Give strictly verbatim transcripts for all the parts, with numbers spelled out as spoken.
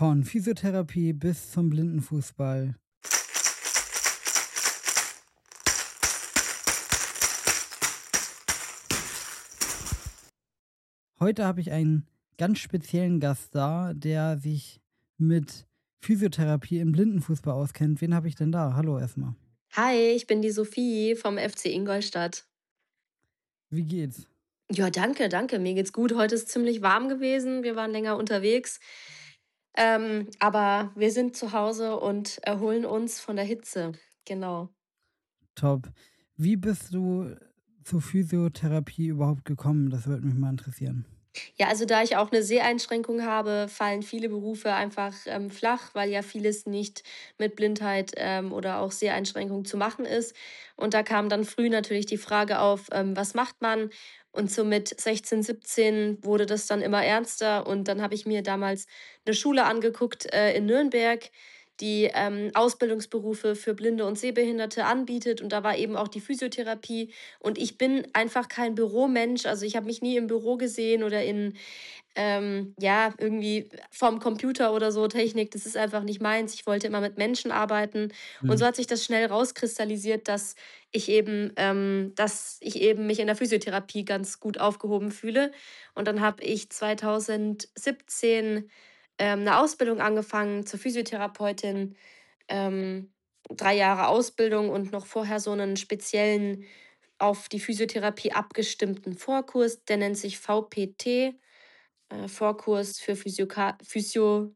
Von Physiotherapie bis zum Blindenfußball. Heute habe ich einen ganz speziellen Gast da, der sich mit Physiotherapie im Blindenfußball auskennt. Wen habe ich denn da? Hallo erstmal. Hi, ich bin die Sophie vom F C Ingolstadt. Wie geht's? Ja, danke, danke. Mir geht's gut. Heute ist ziemlich warm gewesen. Wir waren länger unterwegs. Ähm, aber wir sind zu Hause und erholen uns von der Hitze. Genau. Top. Wie bist du zur Physiotherapie überhaupt gekommen? Das würde mich mal interessieren. Ja, also da ich auch eine Seheinschränkung habe, fallen viele Berufe einfach ähm, flach, weil ja vieles nicht mit Blindheit ähm, oder auch Seheinschränkung zu machen ist. Und da kam dann früh natürlich die Frage auf, ähm, was macht man? Und so mit sechzehn, siebzehn wurde das dann immer ernster. Und dann habe ich mir damals eine Schule angeguckt äh, in Nürnberg, die ähm, Ausbildungsberufe für Blinde und Sehbehinderte anbietet. Und da war eben auch die Physiotherapie. Und ich bin einfach kein Büromensch. Also ich habe mich nie im Büro gesehen oder in, ähm, ja, irgendwie vorm Computer oder so Technik. Das ist einfach nicht meins. Ich wollte immer mit Menschen arbeiten. Und Mhm. so hat sich das schnell rauskristallisiert, dass ich eben, ähm, dass ich eben mich in der Physiotherapie ganz gut aufgehoben fühle. Und dann habe ich zwanzig siebzehn ähm, eine Ausbildung angefangen zur Physiotherapeutin. Ähm, Drei Jahre Ausbildung und noch vorher so einen speziellen auf die Physiotherapie abgestimmten Vorkurs, der nennt sich V P T, äh, Vorkurs für Physioka Physio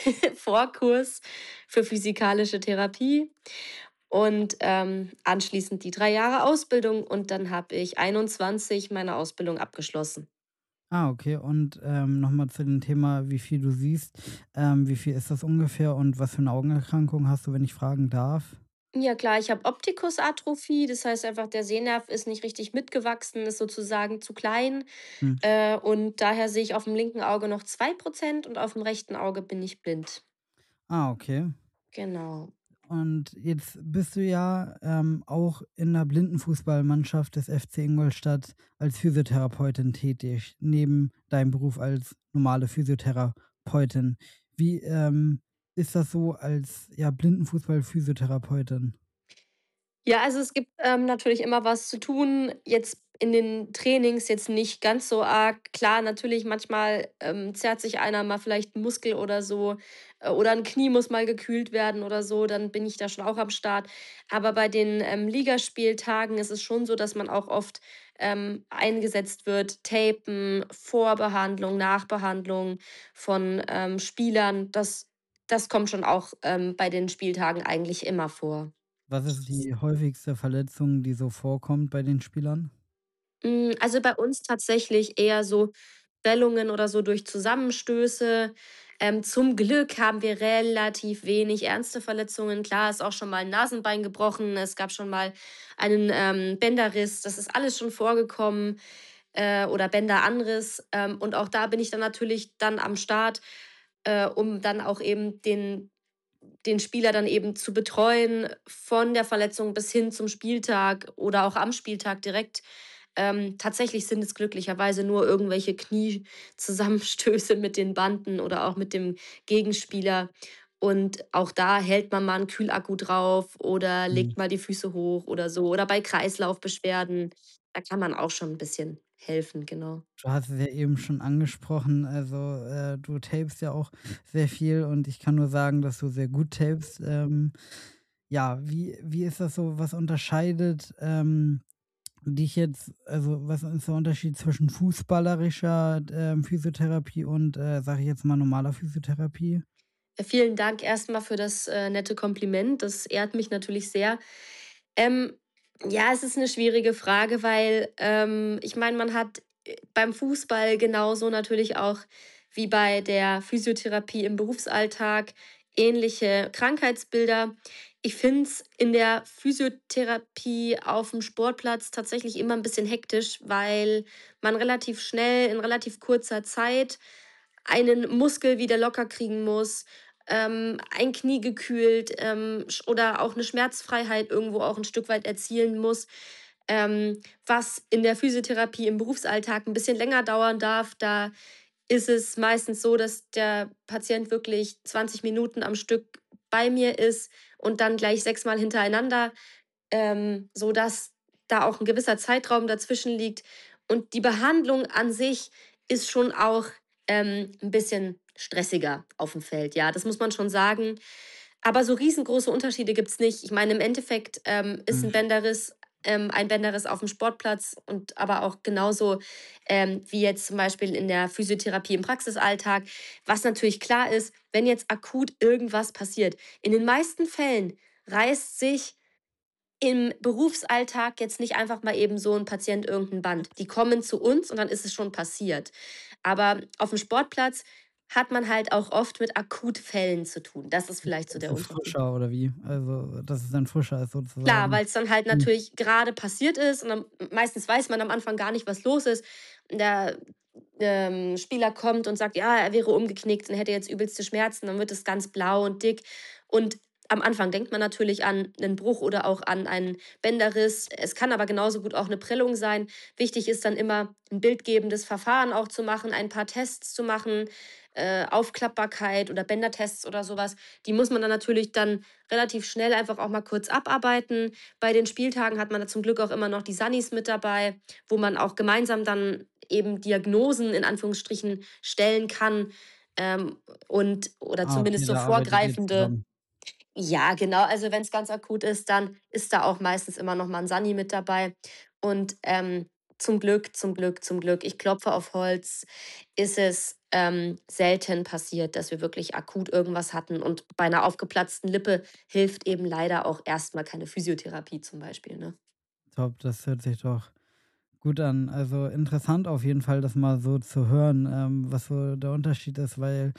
Vorkurs für physikalische Therapie und, ähm, anschließend die drei Jahre Ausbildung und dann habe ich einundzwanzig meine Ausbildung abgeschlossen. Ah, okay. Und ähm, nochmal zu dem Thema, wie viel du siehst. Ähm, wie viel ist das ungefähr und was für eine Augenerkrankung hast du, wenn ich fragen darf? Ja klar, ich habe Optikusatrophie, das heißt einfach, der Sehnerv ist nicht richtig mitgewachsen, ist sozusagen zu klein, Hm. äh, und daher sehe ich auf dem linken Auge noch zwei Prozent und auf dem rechten Auge bin ich blind. Ah, okay. Genau. Und jetzt bist du ja ähm, auch in der Blindenfußballmannschaft des F C Ingolstadt als Physiotherapeutin tätig, neben deinem Beruf als normale Physiotherapeutin. Wie ähm, ist das so als ja, Blindenfußball-Physiotherapeutin? Ja, also es gibt, ähm, natürlich immer was zu tun. Jetzt in den Trainings jetzt nicht ganz so arg. Klar, natürlich manchmal, ähm, zerrt sich einer mal vielleicht 'n Muskel oder so, äh, oder ein Knie muss mal gekühlt werden oder so, dann bin ich da schon auch am Start. Aber bei den, ähm, Ligaspieltagen ist es schon so, dass man auch oft, ähm, eingesetzt wird, Tapen, Vorbehandlung, Nachbehandlung von, ähm, Spielern. Das das kommt schon auch, ähm, bei den Spieltagen eigentlich immer vor. Was ist die häufigste Verletzung, die so vorkommt bei den Spielern? Hm, also, bei uns tatsächlich eher so Prellungen oder so durch Zusammenstöße. Ähm, zum Glück haben wir relativ wenig ernste Verletzungen. Klar ist auch schon mal 'n Nasenbein gebrochen, es gab schon mal einen, ähm, Bänderriss. Das ist alles schon vorgekommen, äh, oder Bänderanriss. Ähm, und auch da bin ich dann natürlich dann am Start, äh, um dann auch eben den den Spieler dann eben zu betreuen, von der Verletzung bis hin zum Spieltag oder auch am Spieltag direkt. Ähm, tatsächlich sind es glücklicherweise nur irgendwelche Kniezusammenstöße mit den Banden oder auch mit dem Gegenspieler. Und auch da hält man mal einen Kühlakku drauf oder Mhm. legt mal die Füße hoch oder so. Oder bei Kreislaufbeschwerden, da kann man auch schon ein bisschen helfen, genau. Du hast es ja eben schon angesprochen, also, äh, du tapest ja auch sehr viel und ich kann nur sagen, dass du sehr gut tapest. Ähm, ja, wie wie ist das so? Was unterscheidet, ähm, dich jetzt also, was ist der Unterschied zwischen fußballerischer, ähm, Physiotherapie und, äh, sage ich jetzt mal, normaler Physiotherapie? Äh, vielen Dank erstmal für das, äh, nette Kompliment. Das ehrt mich natürlich sehr. Ähm, ja, es ist eine schwierige Frage, weil, ähm, ich meine, man hat, äh, beim Fußball genauso natürlich auch wie bei der Physiotherapie im Berufsalltag ähnliche Krankheitsbilder. Ich finde es in der Physiotherapie auf dem Sportplatz tatsächlich immer ein bisschen hektisch, weil man relativ schnell in relativ kurzer Zeit einen Muskel wieder locker kriegen muss, ähm, ein Knie gekühlt, ähm, sch oder auch eine Schmerzfreiheit irgendwo auch ein Stück weit erzielen muss, ähm, was in der Physiotherapie im Berufsalltag ein bisschen länger dauern darf. Da ist es meistens so, dass der Patient wirklich zwanzig Minuten am Stück bei mir ist und dann gleich sechsmal hintereinander, ähm, sodass da auch ein gewisser Zeitraum dazwischen liegt. Und die Behandlung an sich ist schon auch, ähm, 'n bisschen stressiger auf dem Feld. Ja, das muss man schon sagen. Aber so riesengroße Unterschiede gibt's nicht. Ich meine, im Endeffekt, ähm, ist ein Mhm. Bänderriss ähm, ein Bänderriss auf dem Sportplatz und aber auch genauso, ähm, wie jetzt zum Beispiel in der Physiotherapie im Praxisalltag. Was natürlich klar ist, wenn jetzt akut irgendwas passiert, in den meisten Fällen reißt sich im Berufsalltag jetzt nicht einfach mal eben so ein Patient irgendein Band. Die kommen zu uns und dann ist es schon passiert. Aber auf dem Sportplatz hat man halt auch oft mit Akutfällen zu tun. Das ist vielleicht so Ist der es Unterschied. frischer oder wie? Also, dass es dann frischer ist Klar, sozusagen. weil es dann halt Mhm. natürlich gerade passiert ist und dann meistens weiß man am Anfang gar nicht, was los ist. Der, ähm, Spieler kommt und sagt: „Ja, er wäre umgeknickt und hätte jetzt übelste Schmerzen.“ Dann wird es ganz blau und dick. Und am Anfang denkt man natürlich an einen Bruch oder auch an einen Bänderriss. Es kann aber genauso gut auch eine Prellung sein. Wichtig ist dann immer, ein bildgebendes Verfahren auch zu machen, ein paar Tests zu machen, äh, Aufklappbarkeit oder Bändertests oder sowas. Die muss man dann natürlich dann relativ schnell einfach auch mal kurz abarbeiten. Bei den Spieltagen hat man da zum Glück auch immer noch die Sunnies mit dabei, wo man auch gemeinsam dann eben Diagnosen in Anführungsstrichen stellen kann, ähm, und oder Ah, okay, zumindest so da arbeitet ihr vorgreifende. zusammen. Ja, genau. Also, wenn es ganz akut ist, dann ist da auch meistens immer noch mal 'n Sunny mit dabei. Und, ähm, zum Glück, zum Glück, zum Glück, ich klopfe auf Holz, ist es, ähm, selten passiert, dass wir wirklich akut irgendwas hatten. Und bei einer aufgeplatzten Lippe hilft eben leider auch erst mal keine Physiotherapie zum Beispiel, ne? Top, das hört sich doch gut an. Also, interessant auf jeden Fall, das mal so zu hören, ähm, was so der Unterschied ist, weil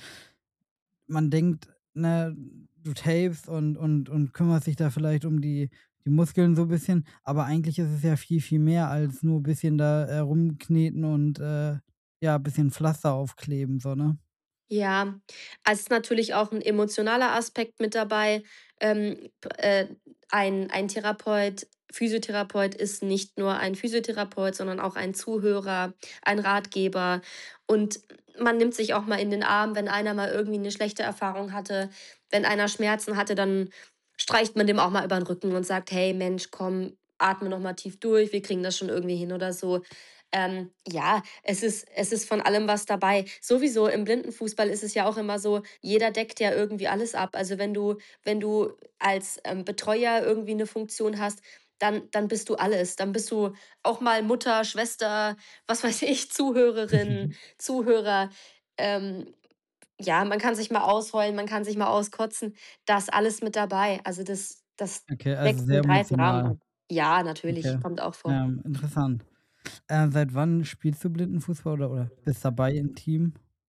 man denkt, ne, du tapest und und und kümmerst dich da vielleicht um die die Muskeln so ein bisschen, aber eigentlich ist es ja viel, viel mehr als nur ein bisschen da, äh, rumkneten und, äh, ja, ein bisschen Pflaster aufkleben, so, ne? Ja, also, es ist natürlich auch ein emotionaler Aspekt mit dabei. Ähm, p äh, ein ein Therapeut Physiotherapeut ist nicht nur ein Physiotherapeut, sondern auch ein Zuhörer, ein Ratgeber und man nimmt sich auch mal in den Arm, wenn einer mal irgendwie eine schlechte Erfahrung hatte. Wenn einer Schmerzen hatte, dann streicht man dem auch mal über den Rücken und sagt: „Hey Mensch, komm, atme noch mal tief durch, wir kriegen das schon irgendwie hin“ oder so. Ähm, ja, es ist es ist von allem was dabei. Sowieso im Blindenfußball ist es ja auch immer so, jeder deckt ja irgendwie alles ab. Also, wenn du wenn du als, ähm, Betreuer irgendwie eine Funktion hast, dann dann bist du alles. Dann bist du auch mal Mutter, Schwester, was weiß ich, Zuhörerin, Zuhörer. Ähm, ja, man kann sich mal ausheulen, man kann sich mal auskotzen. Das alles mit dabei. Also, das das Okay, also deckt sehr einen breiten Rahmen emotional. ab. Ja, natürlich, Okay, kommt auch vor. ähm, interessant. Äh, seit wann spielst du Blindenfußball oder oder bist dabei im Team?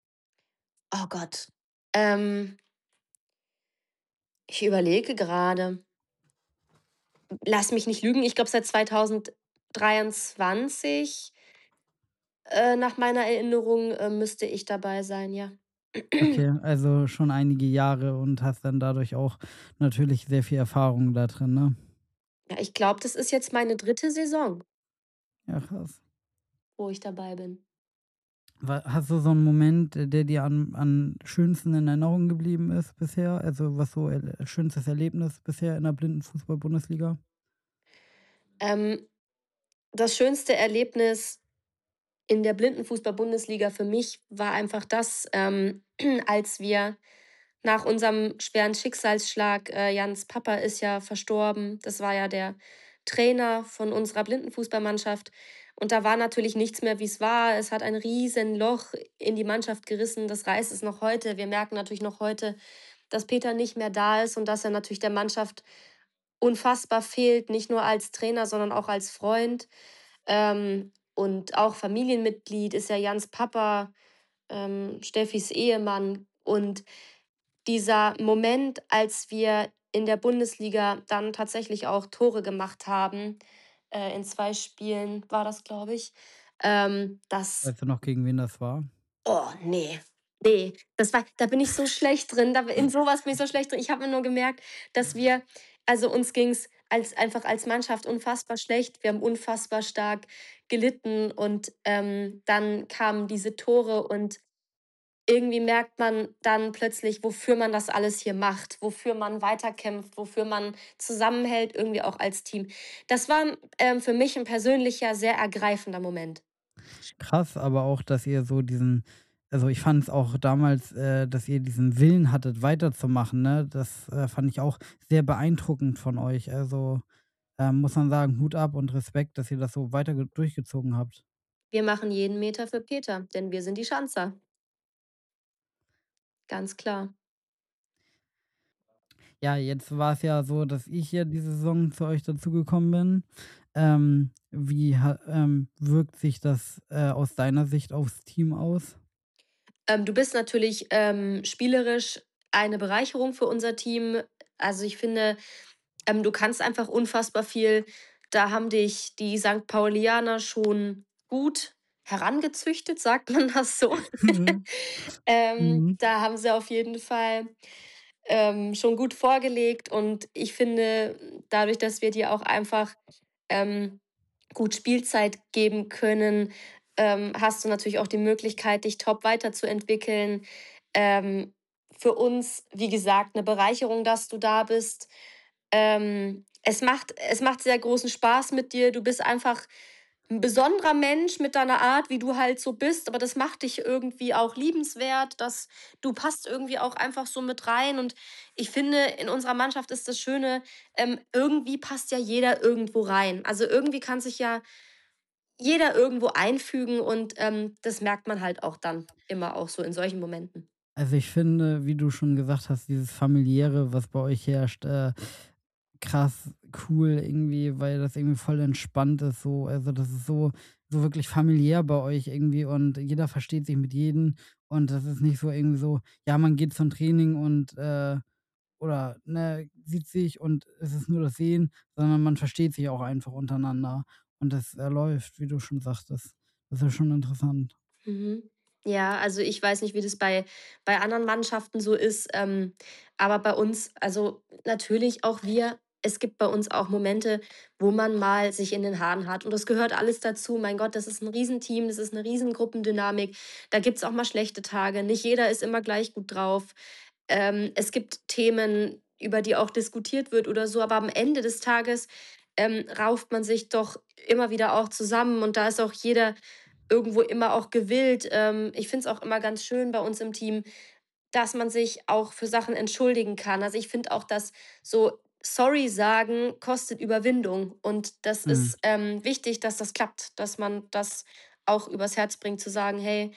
Oh Gott. Ähm Ich überlege gerade. Lass mich nicht lügen, ich glaube seit zweitausenddreiundzwanzig, äh, nach meiner Erinnerung, äh, müsste ich dabei sein, ja. Okay, also schon einige Jahre und hast dann dadurch auch natürlich sehr viel Erfahrung da drin, ne? Ja, ich glaube, das ist jetzt meine dritte Saison, Ja, krass. wo ich dabei bin. Wa hast du so einen Moment, äh, der dir am an schönsten in Erinnerung geblieben ist bisher? Also, was so el schönstes Erlebnis bisher in der Blindenfußball-Bundesliga? Ähm, Das schönste Erlebnis in der Blindenfußball-Bundesliga für mich war einfach das, ähm, als wir nach unserem schweren Schicksalsschlag, äh, Jans Papa ist ja verstorben. Das war ja der Trainer von unserer Blindenfußballmannschaft. Und da war natürlich nichts mehr, wie es war. Es hat ein riesen Loch in die Mannschaft gerissen. Das reißt es noch heute. Wir merken natürlich noch heute, dass Peter nicht mehr da ist und dass er natürlich der Mannschaft unfassbar fehlt, nicht nur als Trainer, sondern auch als Freund. Ähm, und auch Familienmitglied ist ja Jans Papa, ähm, Steffis Ehemann. Und dieser Moment, als wir in der Bundesliga dann tatsächlich auch Tore gemacht haben, äh, in zwei Spielen war das, glaube ich, ähm, das Weißt du noch, gegen wen das war? oh, nee, nee, das war da bin ich so schlecht drin, da in sowas bin ich so schlecht drin. Ich habe mir nur gemerkt, dass wir also, uns ging's als einfach als Mannschaft unfassbar schlecht. Wir haben unfassbar stark gelitten und, ähm, dann kamen diese Tore und irgendwie merkt man dann plötzlich, wofür man das alles hier macht, wofür man weiterkämpft, wofür man zusammenhält, irgendwie auch als Team. Das war, ähm, für mich 'n persönlicher, sehr ergreifender Moment. Krass, aber auch, dass ihr so diesen also, ich fand es auch damals, äh, dass ihr diesen Willen hattet, weiterzumachen, ne? Das, äh, fand ich auch sehr beeindruckend von euch. Also, ähm, muss man sagen, Hut ab und Respekt, dass ihr das so weiter ge durchgezogen habt. Wir machen jeden Meter für Peter, denn wir sind die Schanzer. Ganz klar. Ja, jetzt war es ja so, dass ich ja diese Saison zu euch dazugekommen bin. Ähm, wie ha ähm, wirkt sich das, äh, aus deiner Sicht aufs Team aus? Ähm, du bist natürlich, ähm, spielerisch eine Bereicherung für unser Team. Also, ich finde, ähm, du kannst einfach unfassbar viel. Da haben dich die Sankt Paulianer schon gut herangezüchtet, sagt man das so? Mhm. Ähm, Mhm. da haben sie auf jeden Fall, ähm, schon gut vorgelegt und ich finde, dadurch, dass wir dir auch einfach, ähm, gut Spielzeit geben können, ähm, hast du natürlich auch die Möglichkeit, dich top weiterzuentwickeln. Ähm, für uns, wie gesagt, 'ne Bereicherung, dass du da bist. Ähm, es macht es macht sehr großen Spaß mit dir. Du bist einfach 'n besonderer Mensch mit deiner Art, wie du halt so bist, aber das macht dich irgendwie auch liebenswert, dass du passt irgendwie auch einfach so mit rein und ich finde, in unserer Mannschaft ist das Schöne, ähm, irgendwie passt ja jeder irgendwo rein. Also, irgendwie kann sich ja jeder irgendwo einfügen und, ähm, das merkt man halt auch dann immer auch so in solchen Momenten. Also, ich finde, wie du schon gesagt hast, dieses Familiäre, was bei euch herrscht, äh, krass cool irgendwie, weil das irgendwie voll entspannt ist so. Also, das ist so so wirklich familiär bei euch irgendwie und jeder versteht sich mit jedem und das ist nicht so irgendwie so, ja, man geht zum Training und, äh oder, ne, sieht sich und es ist nur das Sehen, sondern man versteht sich auch einfach untereinander und das, äh, läuft, wie du schon sagtest. Das ist ja schon interessant. Mhm. Ja, also ich weiß nicht, wie das bei bei anderen Mannschaften so ist, ähm, aber bei uns also natürlich auch wir es gibt bei uns auch Momente, wo man mal sich in den Haaren hat und das gehört alles dazu. Mein Gott, das ist 'n Riesenteam, das ist 'ne Riesengruppendynamik. Da gibt's auch mal schlechte Tage. Nicht jeder ist immer gleich gut drauf. Ähm, es gibt Themen, über die auch diskutiert wird oder so, aber am Ende des Tages, ähm, rauft man sich doch immer wieder auch zusammen und da ist auch jeder irgendwo immer auch gewillt. Ähm, ich finde es auch immer ganz schön bei uns im Team, dass man sich auch für Sachen entschuldigen kann. Also, ich finde auch, dass so „Sorry“ sagen kostet Überwindung und das Mhm. ist, ähm, wichtig, dass das klappt, dass man das auch übers Herz bringt, zu sagen: „Hey,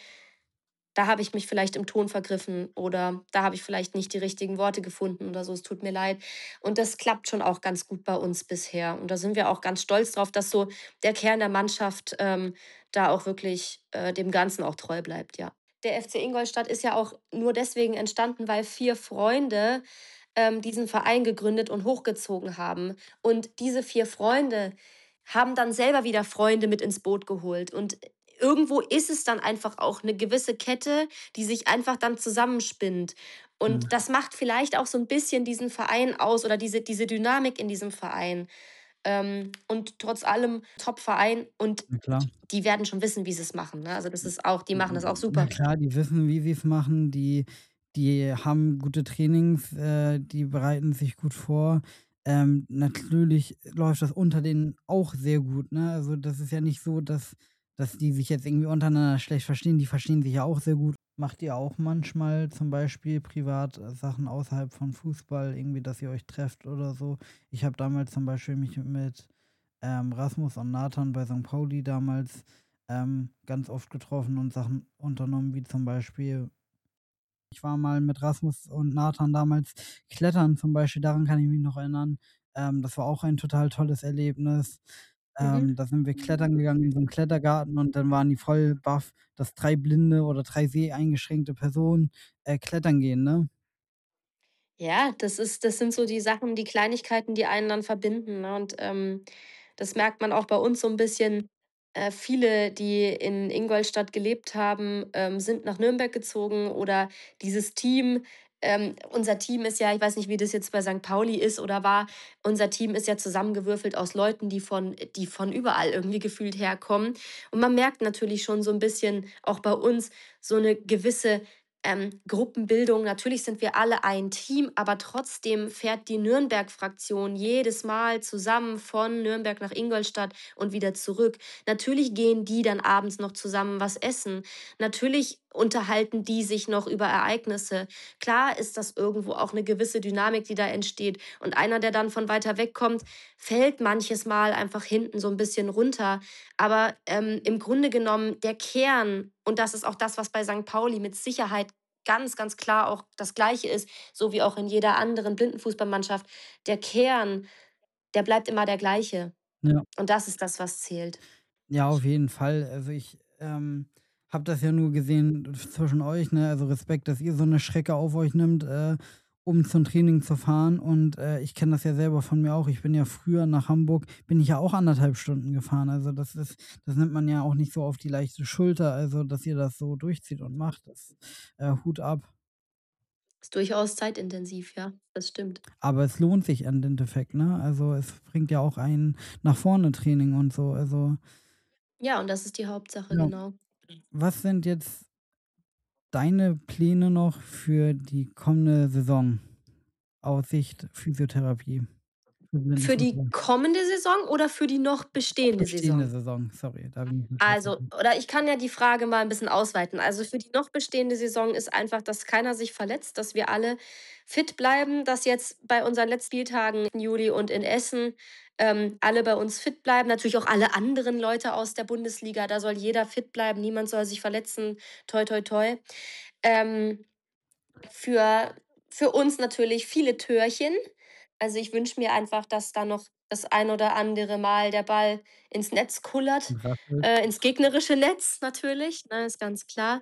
da habe ich mich vielleicht im Ton vergriffen oder da habe ich vielleicht nicht die richtigen Worte gefunden oder so. Es tut mir leid.“ Und das klappt schon auch ganz gut bei uns bisher. Und da sind wir auch ganz stolz drauf, dass so der Kern der Mannschaft, ähm, da auch wirklich, äh, dem Ganzen auch treu bleibt, ja. Der F C Ingolstadt ist ja auch nur deswegen entstanden, weil vier Freunde, ähm, diesen Verein gegründet und hochgezogen haben. Und diese vier Freunde haben dann selber wieder Freunde mit ins Boot geholt. Und irgendwo ist es dann einfach auch 'ne gewisse Kette, die sich einfach dann zusammenspinnt. Mhm. Und das macht vielleicht auch so 'n bisschen diesen Verein aus oder diese diese Dynamik in diesem Verein. Ähm, und trotz allem Top-Verein und Na klar. die werden schon wissen, wie sie's machen, ne? Also, das ist auch die machen das auch Na super. klar, die wissen, wie sie's machen. Die die haben gute Trainings, äh, die bereiten sich gut vor. Ähm, natürlich läuft das unter denen auch sehr gut, ne? Also, das ist ja nicht so, dass dass die sich jetzt irgendwie untereinander schlecht verstehen. Die verstehen sich ja auch sehr gut. Macht ihr auch manchmal zum Beispiel privat, äh, Sachen außerhalb von Fußball, irgendwie, dass ihr euch trefft oder so? Ich habe damals zum Beispiel mich mit, ähm, Rasmus und Nathan bei Sankt Pauli damals, ähm, ganz oft getroffen und Sachen unternommen, wie zum Beispiel ich war mal mit Rasmus und Nathan damals klettern zum Beispiel, daran kann ich mich noch erinnern. Ähm, das war auch ein total tolles Erlebnis. Mhm. Ähm, da sind wir klettern gegangen in so 'n Klettergarten und dann waren die voll baff, dass drei blinde oder drei seheingeschränkte Personen, äh, klettern gehen, ne? Ja, das ist das sind so die Sachen, die Kleinigkeiten, die einen dann verbinden, ne? Und, ähm, das merkt man auch bei uns so 'n bisschen. Äh, viele, die in Ingolstadt gelebt haben, ähm, sind nach Nürnberg gezogen oder dieses Team ähm, unser Team ist ja ich weiß nicht, wie das jetzt bei Sankt Pauli ist oder war. Unser Team ist ja zusammengewürfelt aus Leuten, die von die von überall irgendwie gefühlt herkommen. Und man merkt natürlich schon so 'n bisschen auch bei uns so 'ne gewisse, ähm, Gruppenbildung. Natürlich sind wir alle ein Team, aber trotzdem fährt die Nürnberg-Fraktion jedes Mal zusammen von Nürnberg nach Ingolstadt und wieder zurück. Natürlich gehen die dann abends noch zusammen was essen. Natürlich unterhalten die sich noch über Ereignisse. Klar ist das irgendwo auch eine gewisse Dynamik, die da entsteht. Und einer, der dann von weiter weg kommt, fällt manches Mal einfach hinten so ein bisschen runter. Aber ähm, im Grunde genommen, der Kern, und das ist auch das, was bei Sankt Pauli mit Sicherheit ganz, ganz klar auch das Gleiche ist, so wie auch in jeder anderen Blindenfußballmannschaft, der Kern, der bleibt immer der gleiche. Ja. Und das ist das, was zählt. Ja, auf jeden Fall. Also, ich, ähm, habe das ja nur gesehen zwischen euch, ne? Also, Respekt, dass ihr so eine Strecke auf euch nimmt, äh, um zum Training zu fahren. Und, äh, ich kenne das ja selber von mir auch. Ich bin ja früher nach Hamburg bin ich ja auch anderthalb Stunden gefahren. Also, das ist das nimmt man ja auch nicht so auf die leichte Schulter. Also, dass ihr das so durchzieht und macht, das, äh, Hut ab. Ist durchaus zeitintensiv, ja, das stimmt. Aber es lohnt sich im Endeffekt, ne? Also, es bringt ja auch einen nach vorne Training und so. Also, Ja, und das ist die Hauptsache, ja. genau. Was sind jetzt deine Pläne noch für die kommende Saison aus Sicht Physiotherapie für Für die Blindenfußball? kommende Saison oder für die noch bestehende Bestehende Saison? Saison, sorry, da bin ich nicht drauf Also gekommen. oder ich kann ja die Frage mal ein bisschen ausweiten. Also, für die noch bestehende Saison ist einfach, dass keiner sich verletzt, dass wir alle fit bleiben, dass jetzt bei unseren letzten Spieltagen in Juli und in Essen, ähm, alle bei uns fit bleiben. Natürlich auch alle anderen Leute aus der Bundesliga, da soll jeder fit bleiben, niemand soll sich verletzen. Toi, toi, toi. Ähm, für für uns natürlich viele Törchen. Also, ich wünsche mir einfach, dass da noch das ein oder andere Mal der Ball ins Netz kullert, Rasselt. äh, ins gegnerische Netz natürlich, ne, ist ganz klar.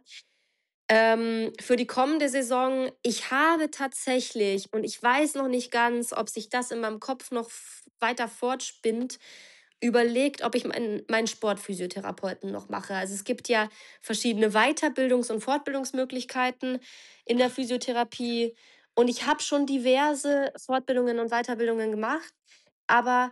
Ähm, für die kommende Saison, ich habe tatsächlich und ich weiß noch nicht ganz, ob sich das in meinem Kopf noch f weiter fortspinnt, überlegt, ob ich meinen meinen Sportphysiotherapeuten noch mache. Also, es gibt ja verschiedene Weiterbildungs und Fortbildungsmöglichkeiten in der Physiotherapie und ich habe schon diverse Fortbildungen und Weiterbildungen gemacht, aber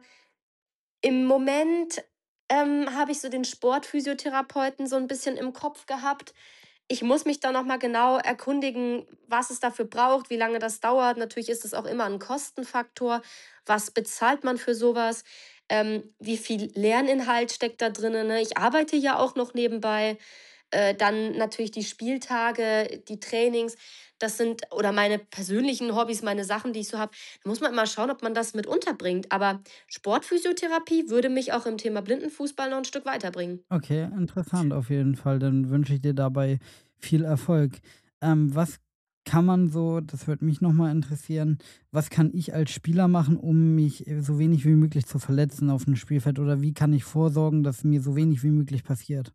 im Moment, ähm, habe ich so den Sportphysiotherapeuten so ein bisschen im Kopf gehabt. Ich muss mich da noch mal genau erkundigen, was es dafür braucht, wie lange das dauert. Natürlich ist es auch immer ein Kostenfaktor. Was bezahlt man für sowas? Ähm, wie viel Lerninhalt steckt da drinnen, ne? Ich arbeite ja auch noch nebenbei. Äh, dann natürlich die Spieltage, die Trainings. Das sind oder meine persönlichen Hobbys, meine Sachen, die ich so habe. Da muss man immer schauen, ob man das mit unterbringt. Aber Sportphysiotherapie würde mich auch im Thema Blindenfußball noch ein Stück weiterbringen. Okay, interessant auf jeden Fall. Dann wünsche ich dir dabei viel Erfolg. Ähm, was kann man so das würde mich noch mal interessieren, was kann ich als Spieler machen, um mich, äh, so wenig wie möglich zu verletzen auf dem Spielfeld? Oder wie kann ich vorsorgen, dass mir so wenig wie möglich passiert?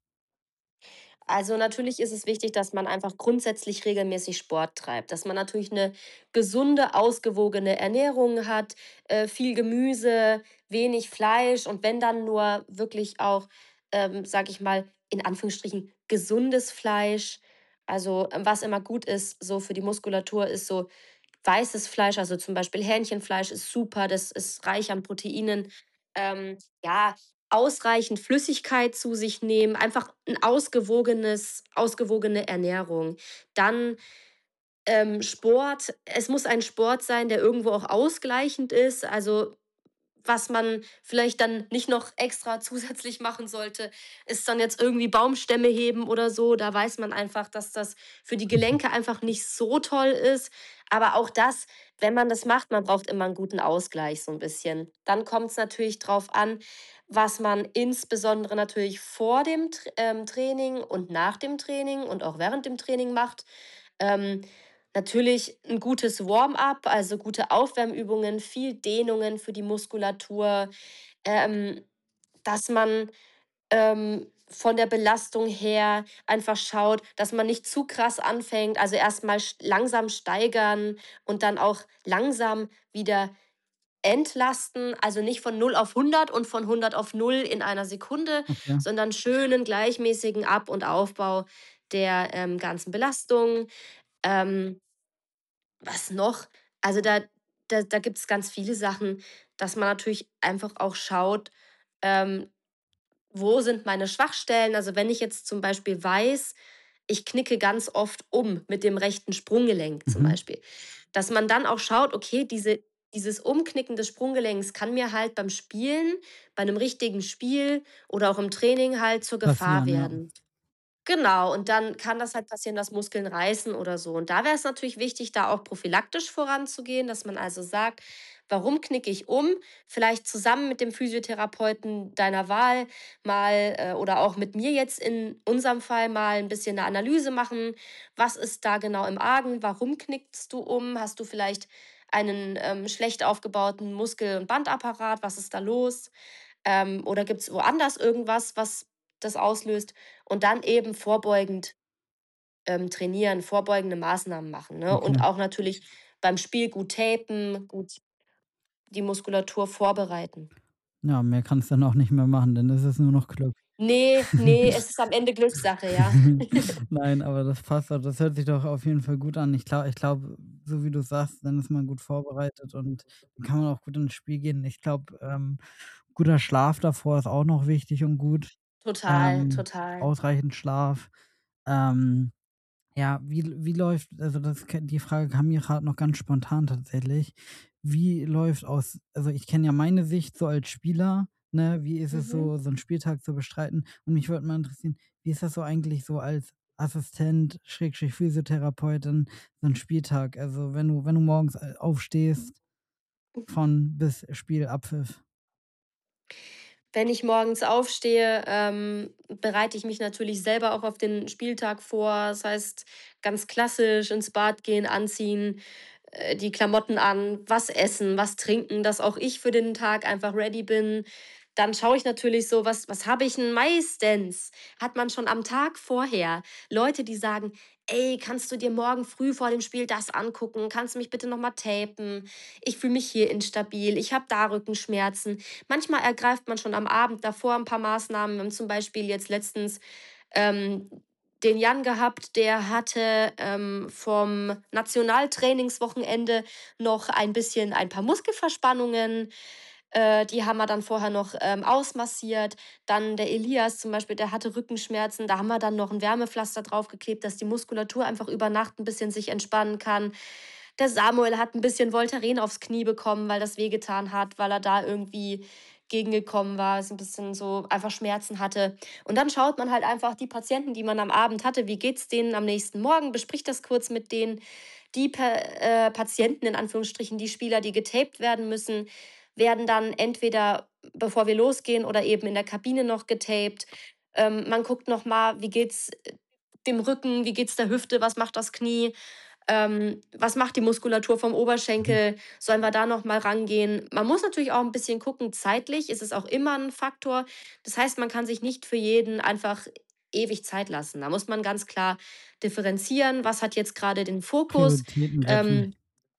Also, natürlich ist es wichtig, dass man einfach grundsätzlich regelmäßig Sport treibt, dass man natürlich eine gesunde, ausgewogene Ernährung hat, äh, viel Gemüse, wenig Fleisch und wenn dann nur wirklich auch, ähm, sage ich mal, in Anführungsstrichen gesundes Fleisch. Also, ähm, was immer gut ist, so für die Muskulatur, ist so weißes Fleisch, also zum Beispiel Hähnchenfleisch ist super, das ist reich an Proteinen. Ähm, ja, ausreichend Flüssigkeit zu sich nehmen, einfach ein ausgewogenes ausgewogene Ernährung. Dann, ähm, Sport. Es muss ein Sport sein, der irgendwo auch ausgleichend ist. Also, was man vielleicht dann nicht noch extra zusätzlich machen sollte, ist dann jetzt irgendwie Baumstämme heben oder so. Da weiß man einfach, dass das für die Gelenke einfach nicht so toll ist. Aber auch das, wenn man das macht, man braucht immer einen guten Ausgleich so ein bisschen. Dann kommt es natürlich drauf an, was man insbesondere natürlich vor dem Tr ähm, Training und nach dem Training und auch während dem Training macht. Ähm, Natürlich ein gutes Warm-up, also gute Aufwärmübungen, viel Dehnungen für die Muskulatur, ähm, dass man, ähm, von der Belastung her einfach schaut, dass man nicht zu krass anfängt. Also, erst mal langsam steigern und dann auch langsam wieder entlasten. Also, nicht von null auf hundert und von hundert auf null in einer Sekunde, Okay, sondern schönen gleichmäßigen Ab und Aufbau der, ähm, ganzen Belastung. Ähm Was noch? Also, da da da gibt's ganz viele Sachen, dass man natürlich einfach auch schaut, ähm, wo sind meine Schwachstellen? Also, wenn ich jetzt zum Beispiel weiß, ich knicke ganz oft um mit dem rechten Sprunggelenk zum Mhm. Beispiel. Dass man dann auch schaut, okay, diese dieses Umknicken des Sprunggelenks kann mir halt beim Spielen, bei 'nem richtigen Spiel oder auch im Training halt zur Gefahr Passieren, ja. werden. Genau, und dann kann das halt passieren, dass Muskeln reißen oder so. Und da wäre es natürlich wichtig, da auch prophylaktisch voranzugehen, dass man also sagt: „Warum knicke ich um?“ Vielleicht zusammen mit dem Physiotherapeuten deiner Wahl mal, äh, oder auch mit mir jetzt in unserem Fall mal 'n bisschen 'ne Analyse machen. Was ist da genau im Argen? Warum knickst du um? Hast du vielleicht einen, ähm, schlecht aufgebauten Muskel und Bandapparat? Was ist da los? Ähm, oder gibt's woanders irgendwas, was das auslöst? Und dann eben vorbeugend, ähm, trainieren, vorbeugende Maßnahmen machen, ne? Und Okay. auch natürlich beim Spiel gut tapen, gut die Muskulatur vorbereiten. Ja, mehr kannst dann auch nicht mehr machen, dann ist es nur noch Glück. Ne, ne, es ist am Ende Glückssache, ja. Nein, aber das passt doch. Das hört sich doch auf jeden Fall gut an. Ich glau ich glaube, so wie du sagst, dann ist man gut vorbereitet und dann kann man auch gut ins Spiel gehen. Ich glaube, ähm, guter Schlaf davor ist auch noch wichtig und gut. Total, Ähm, total. ausreichend Schlaf. Ähm, ja, wie l wie läuft also, das k die Frage kam mir grad noch ganz spontan tatsächlich. Wie läuft aus also, ich kenne ja meine Sicht so als Spieler, ne? Wie ist es Mhm. so, so 'n Spieltag zu bestreiten? Und mich würde mal interessieren, wie ist das so eigentlich so als Assistent Schrägstrich Physiotherapeutin, so 'n Spieltag? Also, wenn du wenn du morgens, äh, aufstehst von bis Spiel, Abpfiff. Wenn ich morgens aufstehe, ähm, bereite ich mich natürlich selber auch auf den Spieltag vor. Das heißt, ganz klassisch ins Bad gehen, anziehen, äh, die Klamotten an, was essen, was trinken, dass auch ich für den Tag einfach ready bin. Dann schaue ich natürlich so, was was habe ich 'n meistens hat man schon am Tag vorher Leute, die sagen: „Ey, kannst du dir morgen früh vor dem Spiel das angucken? Kannst du mich bitte noch mal tapen? Ich fühle mich hier instabil. Ich habe da Rückenschmerzen.“ Manchmal ergreift man schon am Abend davor 'n paar Maßnahmen. Wir haben zum Beispiel jetzt letztens, ähm, den Jan gehabt, der hatte, ähm, vom Nationaltrainingswochenende noch ein bisschen ein paar Muskelverspannungen. Äh, die haben wir dann vorher noch, ähm, ausmassiert. Dann der Elias zum Beispiel, der hatte Rückenschmerzen. Da haben wir dann noch 'n Wärmepflaster draufgeklebt, dass die Muskulatur einfach über Nacht 'n bisschen sich entspannen kann. Der Samuel hat 'n bisschen Voltaren aufs Knie bekommen, weil das wehgetan hat, weil er da irgendwie gegengekommen war, so 'n bisschen so einfach Schmerzen hatte. Und dann schaut man halt einfach die Patienten, die man am Abend hatte, wie geht's denen am nächsten Morgen, bespricht das kurz mit denen. Die Pa äh, Patienten in Anführungsstrichen, die Spieler, die getaped werden müssen, werden dann entweder, bevor wir losgehen oder eben in der Kabine noch getaped. Ähm, man guckt noch mal, wie geht's, äh, dem Rücken, wie geht's der Hüfte, was macht das Knie, ähm, was macht die Muskulatur vom Mhm. Oberschenkel? Sollen wir da noch mal rangehen? Man muss natürlich auch 'n bisschen gucken, zeitlich ist es auch immer 'n Faktor. Das heißt, man kann sich nicht für jeden einfach ewig Zeit lassen. Da muss man ganz klar differenzieren, was hat jetzt grade den Fokus? Prioritäten setzen. Ähm,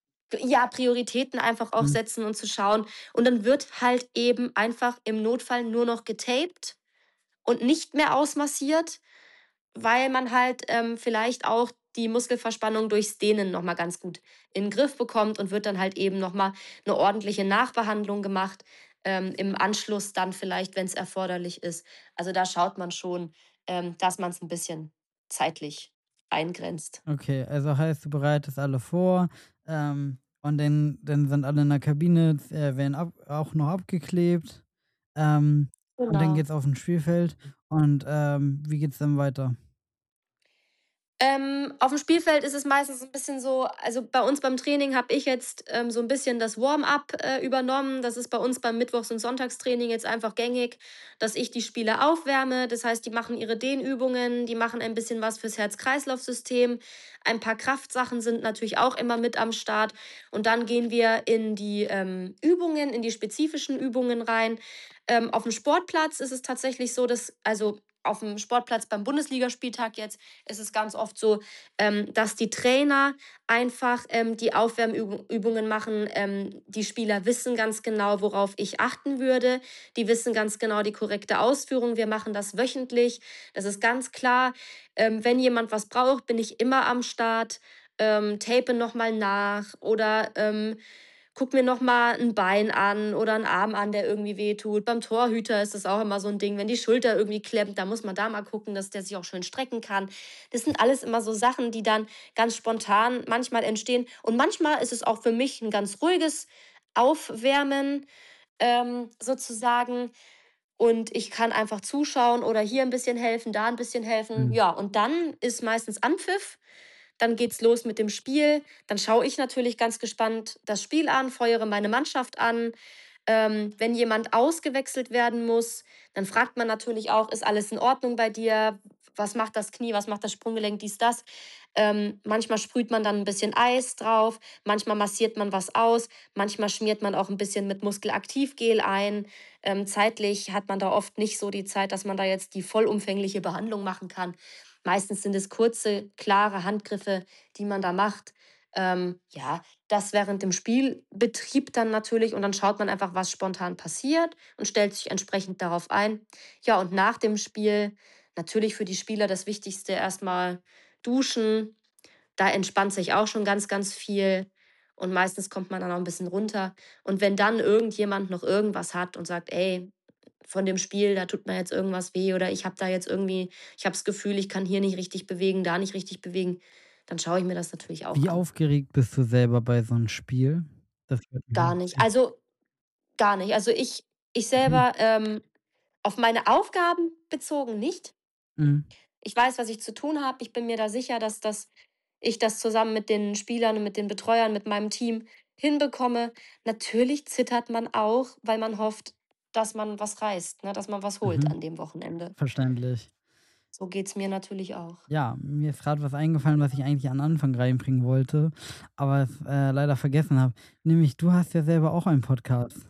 ja, Prioritäten einfach auch Mhm. setzen und zu schauen. Und dann wird halt eben einfach im Notfall nur noch getaped und nicht mehr ausmassiert, weil man halt, ähm, vielleicht auch die Muskelverspannung durchs Dehnen noch mal ganz gut in 'n Griff bekommt und wird dann halt eben noch mal 'ne ordentliche Nachbehandlung gemacht, ähm, im Anschluss dann vielleicht, wenn's erforderlich ist. Also, da schaut man schon, ähm, dass man's 'n bisschen zeitlich eingrenzt. Okay, also heißt, du bereitest alle vor, ähm, und dann dann sind alle in der Kabine, z äh, werden ab auch noch abgeklebt, ähm, und dann Genau. geht's auf 'n Spielfeld und, ähm, wie geht's dann weiter? Ähm, auf'm Spielfeld ist es meistens 'n bisschen so also, bei uns beim Training habe ich jetzt, ähm, so 'n bisschen das Warm-up, äh, übernommen. Das ist bei uns beim Mittwochs und Sonntagstraining jetzt einfach gängig, dass ich die Spieler aufwärme. Das heißt, die machen ihre Dehnübungen, die machen ein bisschen was fürs Herz-Kreislauf-System. Ein paar Kraftsachen sind natürlich auch immer mit am Start. Und dann gehen wir in die, ähm, Übungen in die spezifischen Übungen rein. Ähm, auf'm Sportplatz ist es tatsächlich so, dass also, auf'm Sportplatz beim Bundesligaspieltag jetzt ist es ganz oft so, ähm, dass die Trainer einfach, ähm, die Aufwärmübu Übungen machen. Ähm, die Spieler wissen ganz genau, worauf ich achten würde. Die wissen ganz genau die korrekte Ausführung. Wir machen das wöchentlich. Das ist ganz klar. Ähm, wenn jemand was braucht, bin ich immer am Start, ähm, tape noch mal nach oder, ähm, gucke mir noch mal 'n Bein an oder 'n Arm an, der irgendwie wehtut. Beim Torhüter ist das auch immer so 'n Ding, wenn die Schulter irgendwie klemmt, da muss man da mal gucken, dass der sich auch schön strecken kann. Das sind alles immer so Sachen, die dann ganz spontan manchmal entstehen. Und manchmal ist es auch für mich 'n ganz ruhiges Aufwärmen, ähm, sozusagen. Und ich kann einfach zuschauen oder hier 'n bisschen helfen, da 'n bisschen helfen. Mhm. Ja, und dann ist meistens Anpfiff. Dann geht's los mit dem Spiel. Dann schaue ich natürlich ganz gespannt das Spiel an, feuere meine Mannschaft an. Ähm, wenn jemand ausgewechselt werden muss, dann fragt man natürlich auch: „Ist alles in Ordnung bei dir? Was macht das Knie? Was macht das Sprunggelenk?“ Dies, das. Ähm, manchmal sprüht man dann 'n bisschen Eis drauf, manchmal massiert man was aus, manchmal schmiert man auch 'n bisschen mit Muskelaktivgel ein. Ähm, zeitlich hat man da oft nicht so die Zeit, dass man da jetzt die vollumfängliche Behandlung machen kann. Meistens sind es kurze, klare Handgriffe, die man da macht. Ähm, ja, das während dem Spielbetrieb dann natürlich und dann schaut man einfach, was spontan passiert und stellt sich entsprechend darauf ein. Ja, und nach dem Spiel natürlich für die Spieler das Wichtigste erst mal duschen. Da entspannt sich auch schon ganz, ganz viel und meistens kommt man dann auch 'n bisschen runter. Und wenn dann irgendjemand noch irgendwas hat und sagt: „Ey, von dem Spiel, da tut mir jetzt irgendwas weh“ oder „ich habe da jetzt irgendwie ich habe das Gefühl, ich kann hier nicht richtig bewegen, da nicht richtig bewegen“, dann schaue ich mir das natürlich auch Wie an. aufgeregt bist du selber bei so 'n Spiel? Das würde mich Gar nicht. interessieren. Also, gar nicht. Also, ich ich Mhm. selber, ähm auf meine Aufgaben bezogen nicht. Mhm. Ich weiß, was ich zu tun habe. Ich bin mir da sicher, dass das ich das zusammen mit den Spielern und mit den Betreuern, mit meinem Team hinbekomme. Natürlich zittert man auch, weil man hofft, dass man was reißt, ne, dass man was holt Mhm. an dem Wochenende. Verständlich. So geht's mir natürlich auch. Ja, mir ist grad was eingefallen, was ich eigentlich an Anfang reinbringen wollte, aber es, äh, leider vergessen habe. Nämlich, du hast ja selber auch einen Podcast.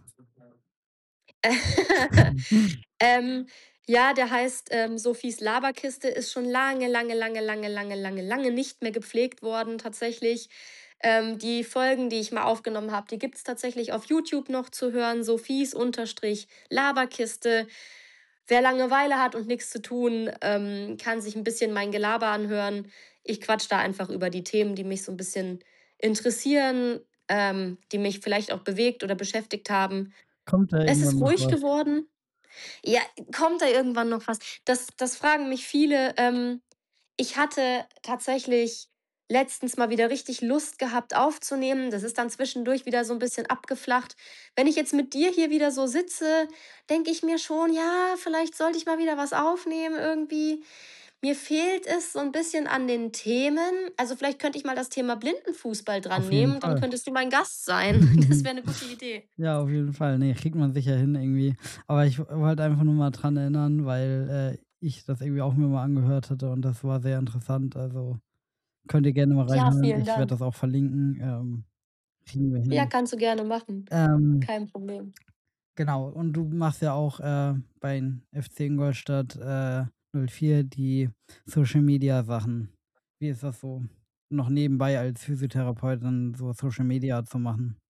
Ähm, ja, der heißt, ähm, „Sophies Laberkiste“, ist schon lange, lange, lange, lange, lange, lange, lange nicht mehr gepflegt worden tatsächlich. Ähm, die Folgen, die ich mal aufgenommen habe, die gibt's tatsächlich auf YouTube noch zu hören, „Sophies Unterstrich Laberkiste“. Wer Langeweile hat und nix zu tun, ähm, kann sich 'n bisschen mein Gelaber anhören. Ich quatsche da einfach über die Themen, die mich so 'n bisschen interessieren, ähm, die mich vielleicht auch bewegt oder beschäftigt haben. Kommt da Es ist irgendwann noch ruhig was? geworden. Ja, kommt da irgendwann noch was? Das das fragen mich viele. Ähm, ich hatte tatsächlich letztens mal wieder richtig Lust gehabt aufzunehmen. Das ist dann zwischendurch wieder so 'n bisschen abgeflacht. Wenn ich jetzt mit dir hier wieder so sitze, denke ich mir schon: „Ja, vielleicht sollte ich mal wieder was aufnehmen irgendwie.“ Mir fehlt es so 'n bisschen an den Themen. Also, vielleicht könnte ich mal das Thema Blindenfußball Auf jeden drannehmen, dann Fall. könntest du mein Gast sein. Das wäre 'ne gute Idee. Ja, auf jeden Fall. Ne, kriegt man sicher hin irgendwie. Aber ich w wollte einfach nur mal dran erinnern, weil, äh, ich das irgendwie auch mir mal angehört hatte und das war sehr interessant. Also, könnt ihr gerne mal Ja, reinhören. vielen Ich werde Dank. das auch verlinken, ähm, kriegen wir Ja, hin. kannst du gerne machen. Ähm Kein Problem. Genau, und du machst ja auch, äh, beim FC Ingolstadt, äh, null vier die Social-Media-Sachen. Wie ist das so, noch nebenbei als Physiotherapeut dann so Social Media zu machen?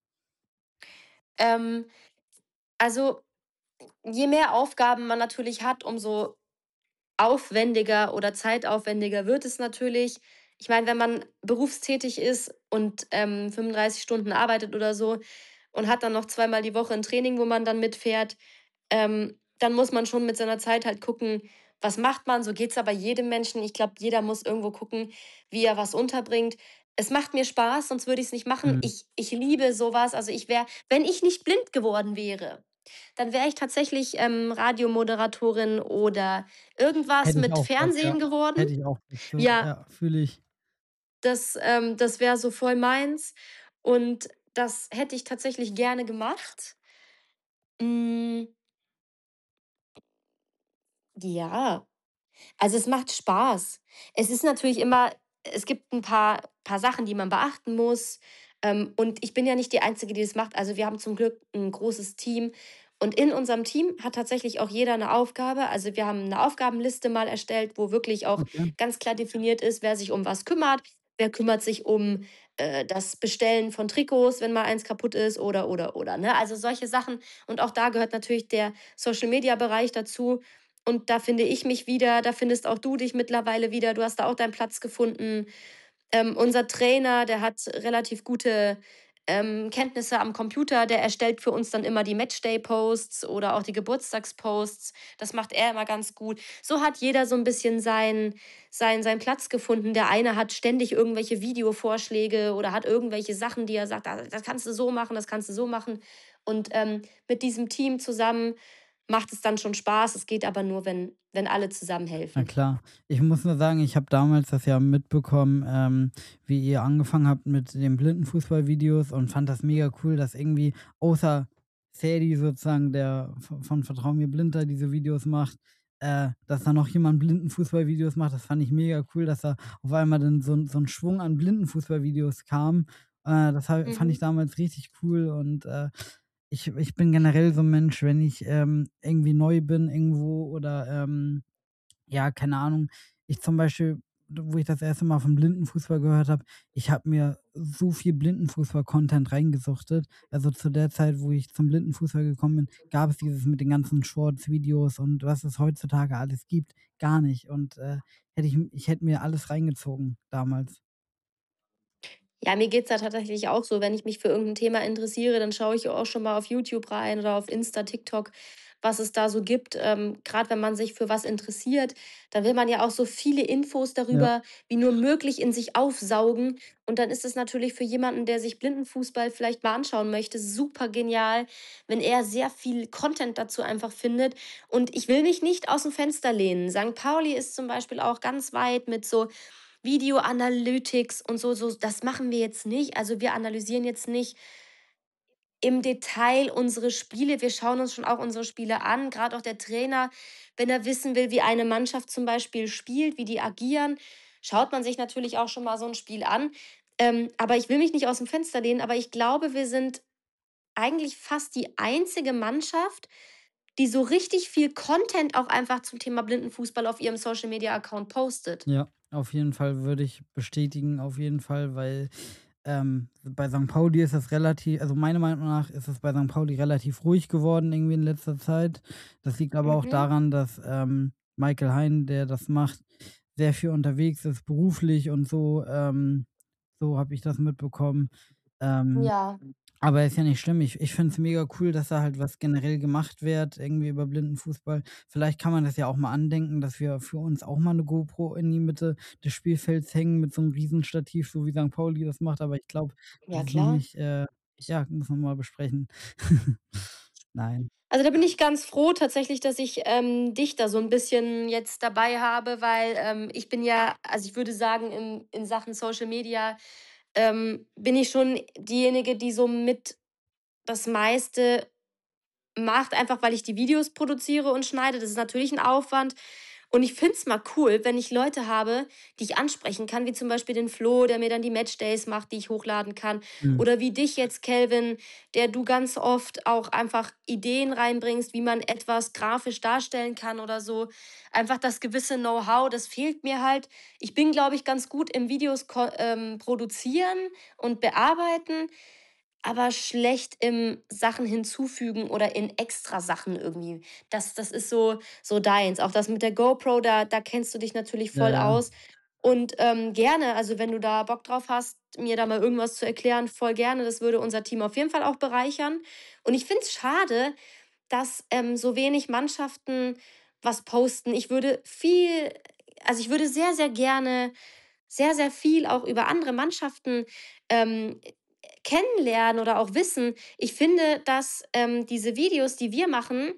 Ähm, also, je mehr Aufgaben man natürlich hat, umso aufwendiger oder zeitaufwendiger wird es natürlich. Ich meine, wenn man berufstätig ist und, ähm, fünfunddreißig Stunden arbeitet oder so und hat dann noch zweimal die Woche 'n Training, wo man dann mitfährt, ähm, dann muss man schon mit seiner Zeit halt gucken, was macht man? So geht's aber jedem Menschen. Ich glaube, jeder muss irgendwo gucken, wie er was unterbringt. Es macht mir Spaß, sonst würde ich's nicht machen. Mhm. Ich ich liebe so was. Also, ich wäre wenn ich nicht blind geworden wäre, dann wäre ich tatsächlich, ähm, Radiomoderatorin oder irgendwas Hätte ich mit auch Bock, ja. Fernsehen geworden. Hätte ich auch Bock zu, Ja. ja, fühle ich. Das, ähm das wäre so voll meins und das hätte ich tatsächlich gerne gemacht. Hm. Ja. Also, es macht Spaß. Es ist natürlich immer es gibt 'n paar paar Sachen, die man beachten muss. Ähm, und ich bin ja nicht die Einzige, die das macht. Also, wir haben zum Glück 'n großes Team. Und in unserem Team hat tatsächlich auch jeder 'ne Aufgabe. Also, wir haben 'ne Aufgabenliste mal erstellt, wo wirklich auch Okay. ganz klar definiert ist, wer sich um was kümmert. Wer kümmert sich um, äh, das Bestellen von Trikots, wenn mal eins kaputt ist oder, oder, oder, ne? Also, solche Sachen. Und auch da gehört natürlich der Social-Media-Bereich dazu. Und da finde ich mich wieder, da findest auch du dich mittlerweile wieder. Du hast da auch deinen Platz gefunden. Ähm, unser Trainer, der hat relativ gute, ähm, Kenntnisse am Computer, der erstellt für uns dann immer die Matchday-Posts oder auch die Geburtstagsposts. Das macht er immer ganz gut. So hat jeder so ein bisschen seinen sein seinen Platz gefunden. Der eine hat ständig irgendwelche Videovorschläge oder hat irgendwelche Sachen, die er sagt: „Ah, das kannst du so machen, das kannst du so machen.“ Und, ähm, mit diesem Team zusammen macht es dann schon Spaß. Es geht aber nur, wenn wenn alle zusammen Na helfen. klar. Ich muss nur sagen, ich habe damals das ja mitbekommen, ähm, wie ihr angefangen habt mit den Blindenfußballvideos und fand das mega cool, dass irgendwie außer Ferdi sozusagen, der v von „Vertrau mir blind“ da diese Videos macht, äh, dass da noch jemand Blindenfußballvideos macht. Das fand ich mega cool, dass da auf einmal dann so 'n so 'n Schwung an Blindenfußballvideos kam. Äh, das ha fand ich Mhm. damals richtig cool und, äh, ich ich bin generell so 'n Mensch, wenn ich, ähm, irgendwie neu bin irgendwo oder, ähm ja, keine Ahnung. Ich zum Beispiel, wo ich das erste Mal vom Blindenfußball gehört habe, ich habe mir so viel Blindenfußball-Content reingesuchtet. Also, zu der Zeit, wo ich zum Blindenfußball gekommen bin, gab es dieses mit den ganzen Shorts, Videos und was es heutzutage alles gibt, gar nicht. Und, äh, hätte ich ich hätte mir alles reingezogen damals. Ja, mir geht's da tatsächlich auch so, wenn ich mich für irgendein Thema interessiere, dann schaue ich auch schon mal auf YouTube rein oder auf Insta, TikTok, was es da so gibt. Ähm, grad wenn man sich für was interessiert, dann will man ja auch so viele Infos Ja, darüber wie nur möglich in sich aufsaugen. Und dann ist es natürlich für jemanden, der sich Blindenfußball vielleicht mal anschauen möchte, super genial, wenn er sehr viel Content dazu einfach findet. Und ich will mich nicht aus dem Fenster lehnen. Sankt Pauli ist zum Beispiel auch ganz weit mit so Video Analytics und so so das machen wir jetzt nicht. Also, wir analysieren jetzt nicht im Detail unsere Spiele. Wir schauen uns schon auch unsere Spiele an. Gerade auch der Trainer, wenn er wissen will, wie eine Mannschaft zum Beispiel spielt, wie die agieren, schaut man sich natürlich auch schon mal so ein Spiel an. Ähm, aber ich will mich nicht aus dem Fenster lehnen, aber ich glaube, wir sind eigentlich fast die einzige Mannschaft, die so richtig viel Content auch einfach zum Thema Blindenfußball auf ihrem Social-Media-Account postet. ja, auf jeden Fall würde ich bestätigen, auf jeden Fall, weil Ähm, bei Sankt Pauli ist das relativ, also meiner Meinung nach ist es bei Sankt Pauli relativ ruhig geworden irgendwie in letzter Zeit. Das liegt aber auch Mhm. daran, dass, ähm, Michael Hein, der das macht, sehr viel unterwegs ist beruflich und so, ähm, so habe ich das mitbekommen. Ähm Ja. aber ist ja nicht schlimm. Ich ich finde es mega cool, dass da halt was generell gemacht wird, irgendwie über Blindenfußball. Vielleicht kann man das ja auch mal andenken, dass wir für uns auch mal 'ne GoPro in die Mitte des Spielfelds hängen mit so 'nem Riesenstativ, so wie Sankt Pauli das macht, aber ich glaube, das Ja, ist noch klar. nicht, äh ja, muss man mal besprechen. Nein. Also, da bin ich ganz froh tatsächlich, dass ich, ähm, dich da so ein bisschen jetzt dabei habe, weil, ähm, ich bin ja also, ich würde sagen, in in Sachen Social Media, ähm, bin ich schon diejenige, die so mit das meiste macht, einfach weil ich die Videos produziere und schneide. Das ist natürlich ein Aufwand. Und ich finde es mal cool, wenn ich Leute habe, die ich ansprechen kann, wie zum Beispiel den Flo, der mir dann die Matchdays macht, die ich hochladen kann. Mhm. Oder wie dich jetzt, Kelvin, der du ganz oft auch einfach Ideen reinbringst, wie man etwas grafisch darstellen kann oder so. Einfach das gewisse Know-how, das fehlt mir halt. Ich bin, glaube ich, ganz gut im Videos ko ähm, produzieren und bearbeiten, aber schlecht im Sachen hinzufügen oder in Extrasachen irgendwie. Das das ist so so deins. Auch das mit der GoPro, da da kennst du dich natürlich Ja, voll ja, aus. Und, ähm, gerne, also, wenn du da Bock drauf hast, mir da mal irgendwas zu erklären, voll gerne. Das würde unser Team auf jeden Fall auch bereichern. Und ich finde es schade, dass, ähm, so wenig Mannschaften was posten. Ich würde viel also, ich würde sehr, sehr gerne sehr, sehr viel auch über andere Mannschaften, ähm, kennenlernen oder auch wissen. Ich finde, dass, ähm, diese Videos, die wir machen,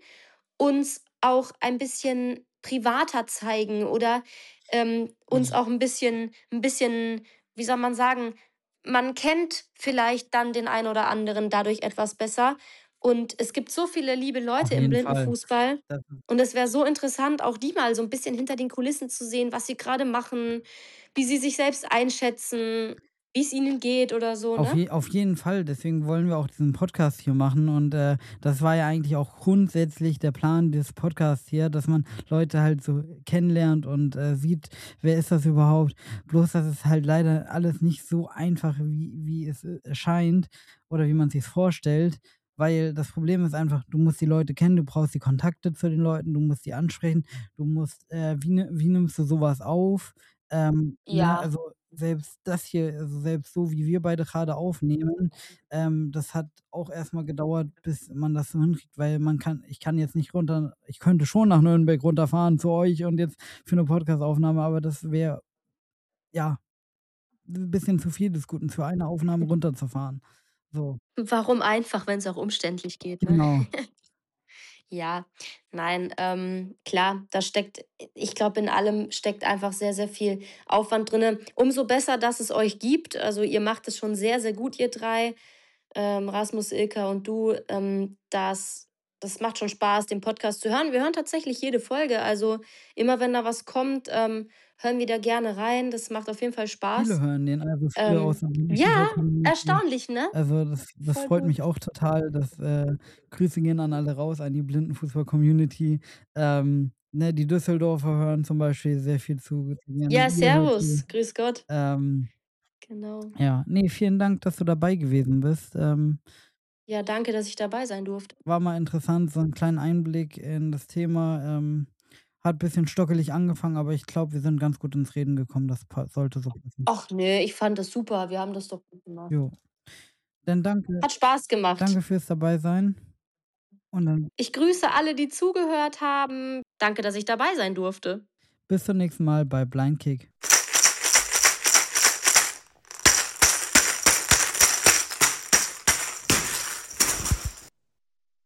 uns auch ein bisschen privater zeigen oder, ähm, uns auch ein bisschen ein bisschen, wie soll man sagen, man kennt vielleicht dann den einen oder anderen dadurch etwas besser. Und es gibt so viele liebe auf Leute im jeden Fall. Blindenfußball. Das Und es wäre so interessant, auch die mal so ein bisschen hinter den Kulissen zu sehen, was sie gerade machen, wie sie sich selbst einschätzen, wie es ihnen geht oder so, Auf ne? je auf jeden Fall, deswegen wollen wir auch diesen Podcast hier machen und, äh, das war ja eigentlich auch grundsätzlich der Plan des Podcasts hier, dass man Leute halt so kennenlernt und, äh, sieht, wer ist das überhaupt? Bloß, dass es halt leider alles nicht so einfach, wie wie es, äh, scheint oder wie man sich's vorstellt, weil das Problem ist einfach, du musst die Leute kennen, du brauchst die Kontakte zu den Leuten, du musst die ansprechen, du musst, äh wie ni wie nimmst du sowas auf? Ähm, ne, Ja. also selbst das hier also, selbst so, wie wir beide gerade aufnehmen, ähm, das hat auch erst mal gedauert, bis man das so hinkriegt, weil man kann ich kann jetzt nicht runter ich könnte schon nach Nürnberg runterfahren zu euch und jetzt für 'ne Podcastaufnahme, aber das wäre, ja, 'n bisschen zu viel des Guten, für eine Aufnahme runterzufahren. So. Warum einfach, wenn's auch umständlich geht, ne? Genau. Ja, nein, ähm, klar, da steckt ich glaube, in allem steckt einfach sehr, sehr viel Aufwand drinne. Umso besser, dass es euch gibt. Also, ihr macht es schon sehr, sehr gut, ihr drei, ähm, Rasmus, Ilka und du. Ähm, das das macht schon Spaß, den Podcast zu hören. Wir hören tatsächlich jede Folge, also immer wenn da was kommt, ähm, hören wir da gerne rein. Das macht auf jeden Fall Viele Spaß. hören den, also viele aus Ähm, der ja, Community. erstaunlich, ne? Also, das das Voll freut gut. mich auch total, dass äh, Grüße gehen an alle raus, an die Blindenfußball-Community. Ähm, ne, die Düsseldorfer hören zum Beispiel sehr viel zu. Ja, Ihr hört zu. servus, grüß Gott. Ähm Genau. ja, ne, vielen Dank, dass du dabei gewesen bist. Ähm Ja, danke, dass ich dabei sein durfte. war mal interessant, so 'n kleinen Einblick in das Thema. Ähm, hat bisschen stockelig angefangen, aber ich glaube, wir sind ganz gut ins Reden gekommen. Das pa sollte so passen. Ach ne, ich fand das super. Wir haben das doch gut gemacht. Jo. Dann danke Hat Spaß gemacht. danke fürs Dabeisein und dann Ich grüße alle, die zugehört haben. Danke, dass ich dabei sein durfte. bis zum nächsten Mal bei Blind Kick.